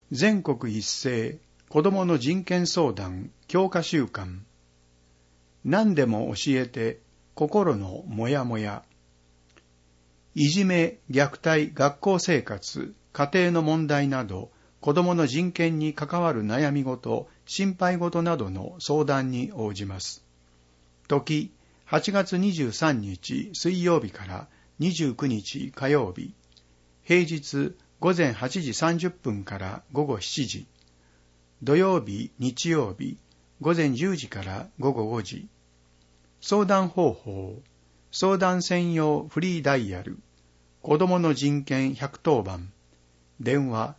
全国一斉子どもの人権相談強化週間。何でも教えて心のもやもや。いじめ、虐待、学校生活、家庭の問題など、子どもの人権に関わる悩み事、心配事などの相談に応じます。時、8月23日水曜日から29日火曜日。平日午前8時30分から午後7時。土曜日、日曜日、午前10時から午後5時。相談方法、相談専用フリーダイヤル、子どもの人権110番、電話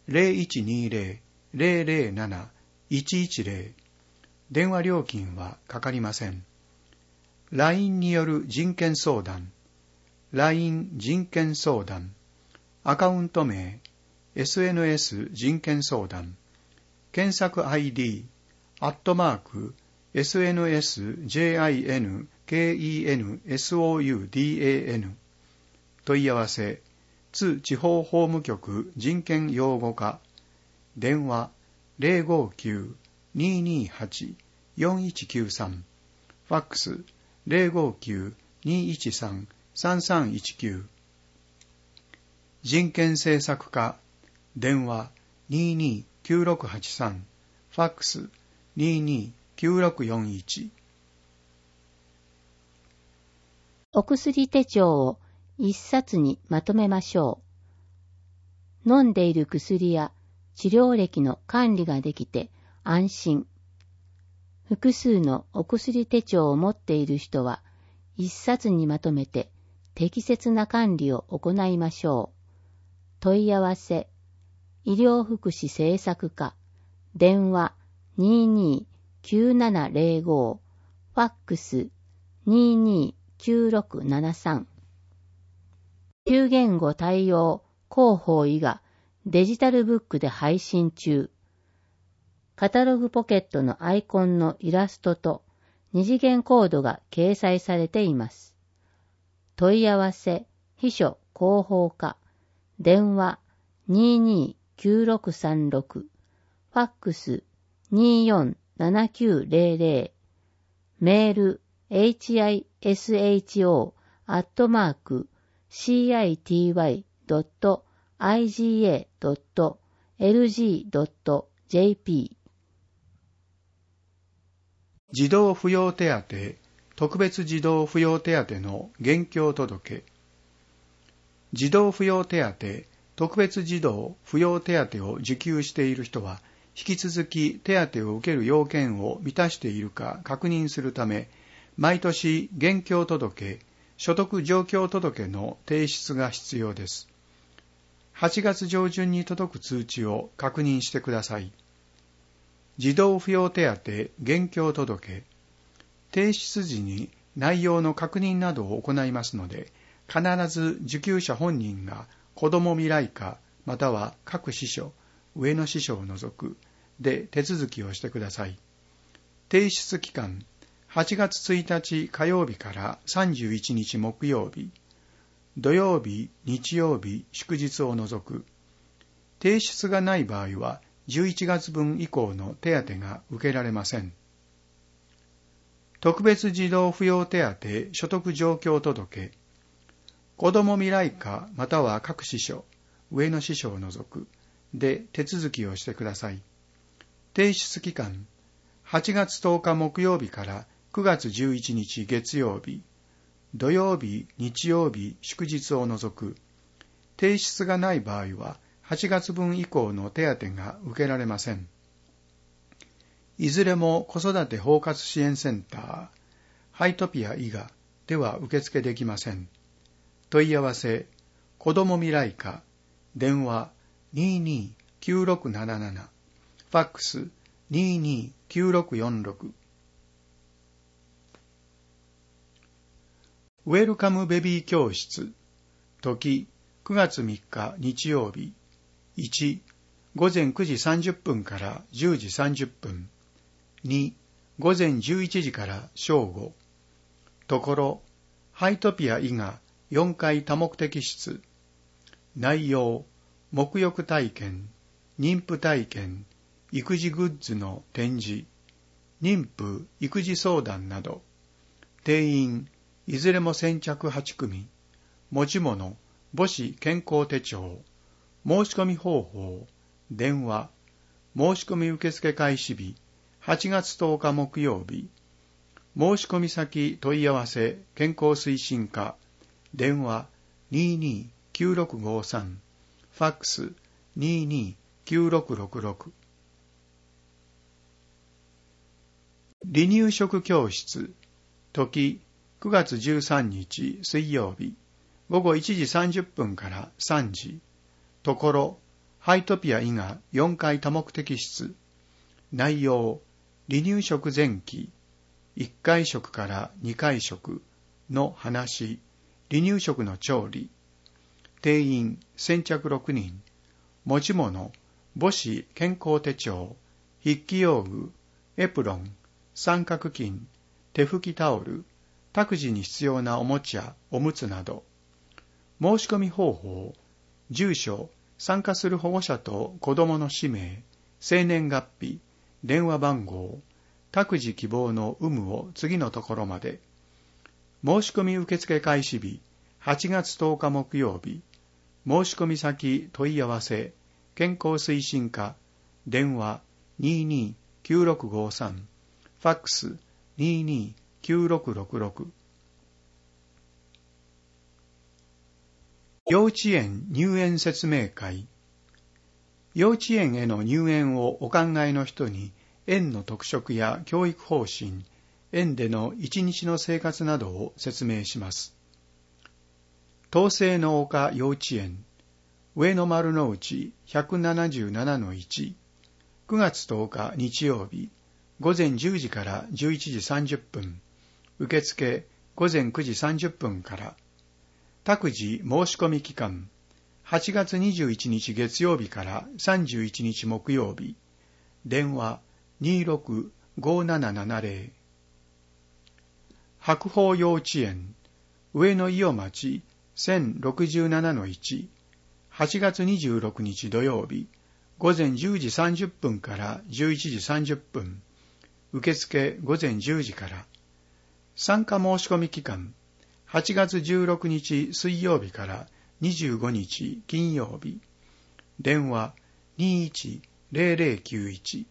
0120-007-110、電話料金はかかりません。LINE による人権相談、LINE 人権相談、アカウント名、SNS 人権相談、検索 ID、@SNSJINKENSOUDAN、問い合わせ、津地方法務局人権擁護課、電話059-228-4193、ファックス059-213-3319、人権政策課、電話229683、ファックス229641。 お薬手帳を一冊にまとめましょう。飲んでいる薬や治療歴の管理ができて安心。複数のお薬手帳を持っている人は一冊にまとめて適切な管理を行いましょう。問い合わせ、医療福祉政策課、電話229705、ファックス229673。9言語対応広報医がデジタルブックで配信中。カタログポケットのアイコンのイラストと二次元コードが掲載されています。問い合わせ、秘書広報課、電話229636、ファックス247900、メール hisho.city.iga.lg.jp。 児童扶養手当、特別児童扶養手当の現況届。児童扶養手当、特別児童扶養手当を受給している人は、引き続き手当を受ける要件を満たしているか確認するため、毎年現況届、所得状況届の提出が必要です。8月上旬に届く通知を確認してください。児童扶養手当現況届、提出時に内容の確認などを行いますので、必ず受給者本人が子ども未来課または各支所、上の支所を除くで手続きをしてください。提出期間、8月1日火曜日から31日木曜日、土曜日、日曜日、祝日を除く。提出がない場合は、11月分以降の手当が受けられません。特別児童扶養手当所得状況届、子ども未来課または各支所、上の支所を除くで手続きをしてください。提出期間、8月10日木曜日から9月11日月曜日、土曜日、日曜日、祝日を除く。提出がない場合は、8月分以降の手当が受けられません。いずれも子育て包括支援センター、ハイトピア伊賀では受付できません。問い合わせ、子ども未来課、電話229677、ファックス229646。ウェルカムベビー教室、時9月3日日曜日、1、午前9時30分から10時30分、2、午前11時から正午、ところ、ハイトピア伊賀4階多目的室、内容、沐浴体験、 妊婦体験、育児グッズの展示、妊婦育児相談など、定員いずれも先着8組、持ち物母子健康手帳、申し込み方法、電話、申し込み受付開始日、8月10日木曜日、申し込み先問い合わせ健康推進課、電話229653、ファックス229666。離乳食教室、時9月13日水曜日、午後1時30分から3時、ところ、ハイトピア伊賀4階多目的室、内容、離乳食前期、1回食から2回食の話、離乳食の調理、定員先着6人、持ち物、母子健康手帳、筆記用具、エプロン、三角巾、手拭きタオル、託児に必要なおもちゃ、おむつなど、申し込み方法、住所、参加する保護者と子供の氏名、生年月日、電話番号、託児希望の有無を次のところまで。申し込み受付開始日、8月10日木曜日。申し込み先問い合わせ、健康推進課、電話229653、ファックス229666。幼稚園入園説明会。幼稚園への入園をお考えの人に、園の特色や教育方針、園での一日の生活などを説明します。東西の丘幼稚園、上野丸の内 177-1、9月10日日曜日、午前10時から11時30分、受付午前9時30分から、託児申し込み期間、8月21日月曜日から31日木曜日、電話265770。白鳳幼稚園、上野伊予町 1067-1、8月26日土曜日、午前10時30分から11時30分、受付午前10時から、参加申し込み期間、8月16日水曜日から25日金曜日、電話210091。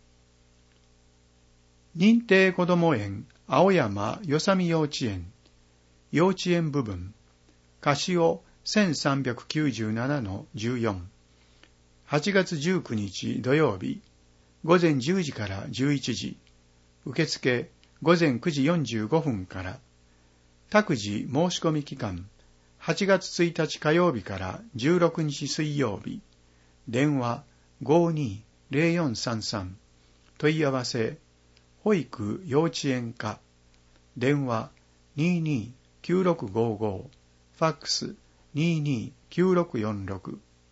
認定こども園青山よさみ幼稚園、幼稚園部分、カシオ 1397-14、8月19日土曜日、午前10時から11時、受付午前9時45分から、託児申し込み期間、8月1日火曜日から16日水曜日、電話520433、問い合わせ、保育幼稚園課、電話229655、ファックス229646。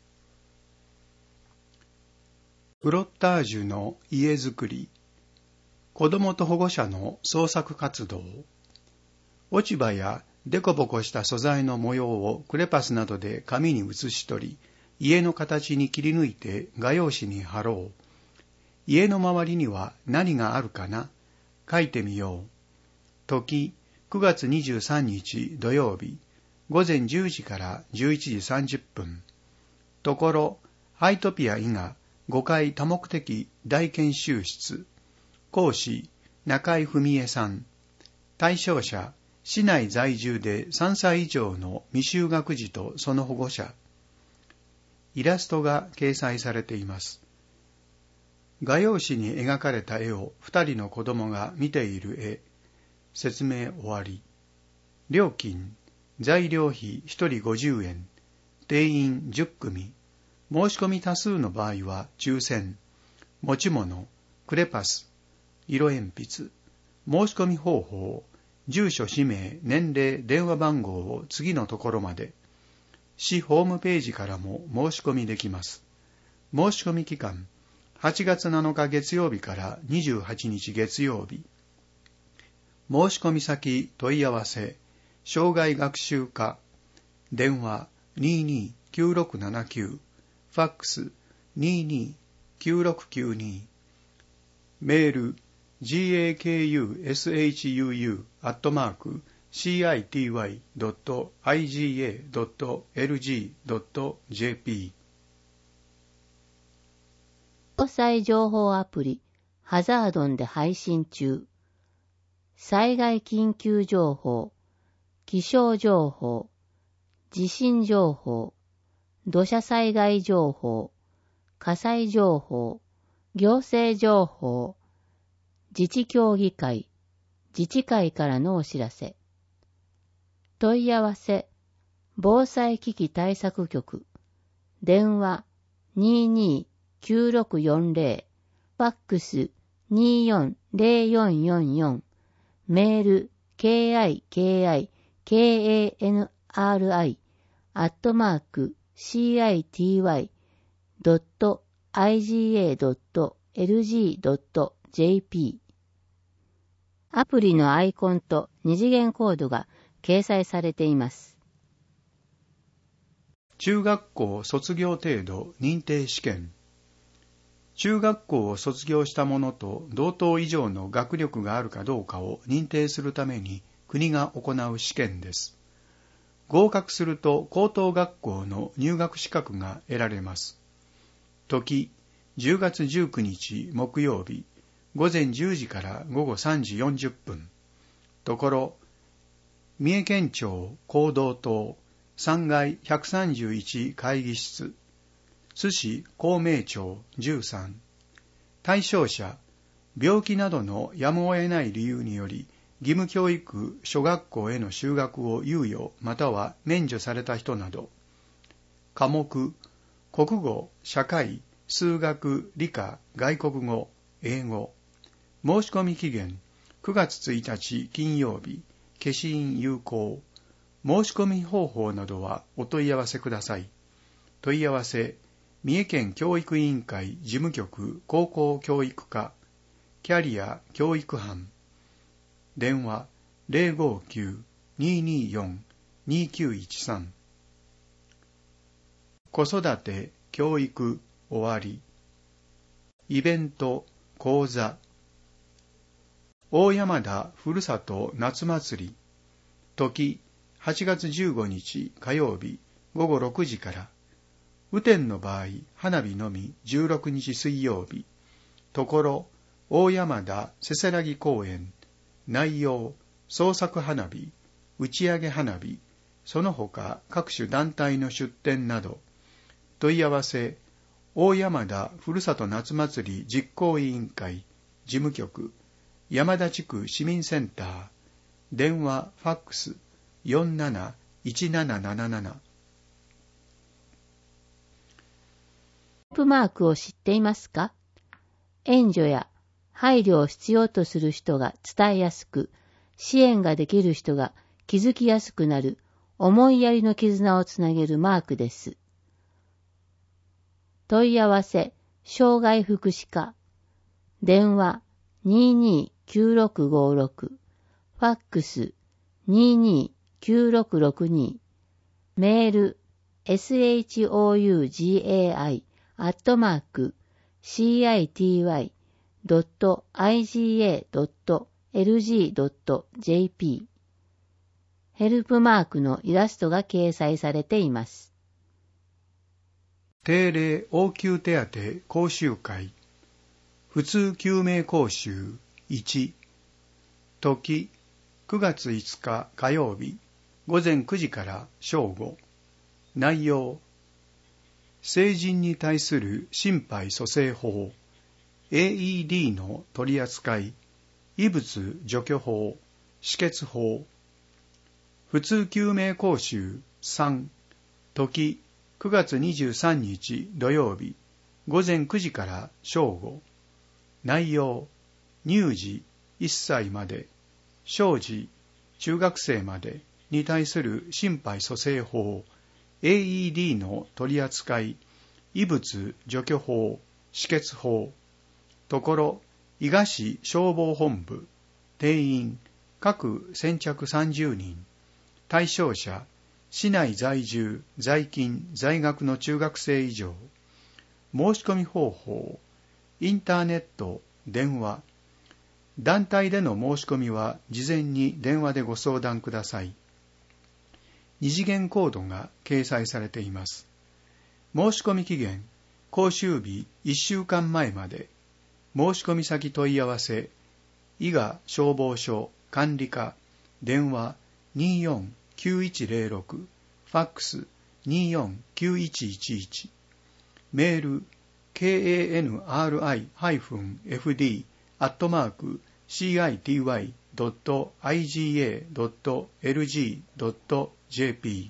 フロッタージュの家づくり、子どもと保護者の創作活動、落ち葉やデコボコした素材の模様をクレパスなどで紙に写し取り、家の形に切り抜いて画用紙に貼ろう。家の周りには何があるかな？書いてみよう。時、9月23日土曜日、午前10時から11時30分。ところ、ハイトピア伊賀5階多目的大研修室。講師、中井文江さん。対象者、市内在住で3歳以上の未就学児とその保護者。イラストが掲載されています。画用紙に描かれた絵を2人の子供が見ている絵。説明終わり。料金、材料費1人50円。定員10組。申し込み多数の場合は抽選。持ち物、クレパス、色鉛筆。申し込み方法、住所、氏名、年齢、電話番号を次のところまで。市ホームページからも申し込みできます。申し込み期間、8月7日月曜日から28日月曜日。申し込み先問い合わせ、障害学習課、電話229679、ファックス 22-9692メール gakushuu@city.iga.lg.jp 防災情報アプリハザードンで配信中。災害緊急情報、気象情報、地震情報、土砂災害情報、火災情報、行政情報、自治協議会、自治会からのお知らせ。問い合わせ、防災危機対策局、電話22-9640、ファックス240444、メール kiki.city.iga.lg.jp アプリのアイコンと二次元コードが掲載されています。 中学校卒業程度認定試験。中学校を卒業した者と同等以上の学力があるかどうかを認定するために国が行う試験です。合格すると高等学校の入学資格が得られます。時、10月19日木曜日、午前10時から午後3時40分。ところ、三重県庁講道棟3階131会議室、津市公明町13。対象者、病気などのやむを得ない理由により、義務教育諸学校への修学を猶予または免除された人など。科目、国語、社会、数学、理科、外国語、英語。申し込み期限、9月1日金曜日、消印有効。申し込み方法などはお問い合わせください。問い合わせ、三重県教育委員会事務局高校教育課、キャリア教育班。電話 059-224-2913。子育て、教育、終わり。イベント、講座。大山田ふるさと夏祭り。時、8月15日火曜日午後6時から。雨天の場合、花火のみ16日水曜日。ところ、大山田せせらぎ公園。内容、創作花火、打ち上げ花火、その他各種団体の出展など。問い合わせ、大山田ふるさと夏祭り実行委員会、事務局、山田地区市民センター、電話、ファックス、471777。 マークを知っていますか？援助や配慮を必要とする人が伝えやすく、支援ができる人が気づきやすくなる思いやりの絆をつなげるマークです。問い合わせ、障害福祉課。電話229656。ファックス229662。メール shougai@city.iga.lg.jp ヘルプマークのイラストが掲載されています。 定例応急手当講習会。普通救命講習1。時、9月5日火曜日午前9時から正午。内容、成人に対する心肺蘇生法、AED の取り扱い、異物除去法、止血法。普通救命講習3。時、9月23日土曜日午前9時から正午。内容、乳児1歳まで、小児中学生までに対する心肺蘇生法、AED の取り扱い、異物除去法、止血法。ところ、伊賀市消防本部、定員、各先着30人。対象者、市内在住、在勤、在学の中学生以上。 申し込み方法、インターネット、電話。団体での申し込みは事前に電話でご相談ください。二次元コードが掲載されています。申し込み期限、講習日1週間前まで。申し込み先問い合わせ、伊賀消防署管理課、電話 24-9106、ファックス 24-9111、メール kanri-fd@city.iga.lg.jp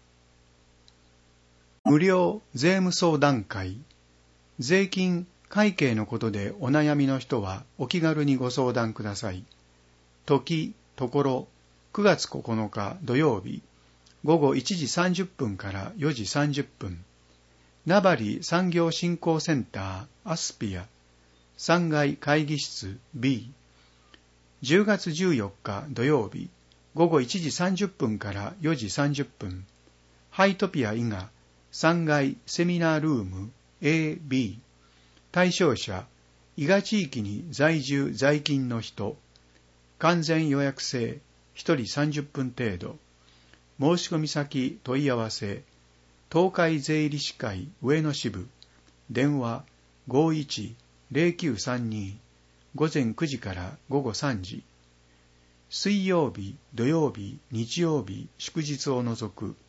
無料税務相談会。税金会計のことでお悩みの人はお気軽にご相談ください。時、ところ、9月9日土曜日、午後1時30分から4時30分。名張産業振興センターアスピア3階会議室 B。10月14日土曜日、午後1時30分から4時30分。ハイトピア伊賀3階セミナールーム A、B。対象者、伊賀地域に在住在勤の人。完全予約制、1人30分程度。申し込み先問い合わせ、東海税理士会上野支部。電話 51-0932 午前9時から午後3時。水曜日、土曜日、日曜日、祝日を除く。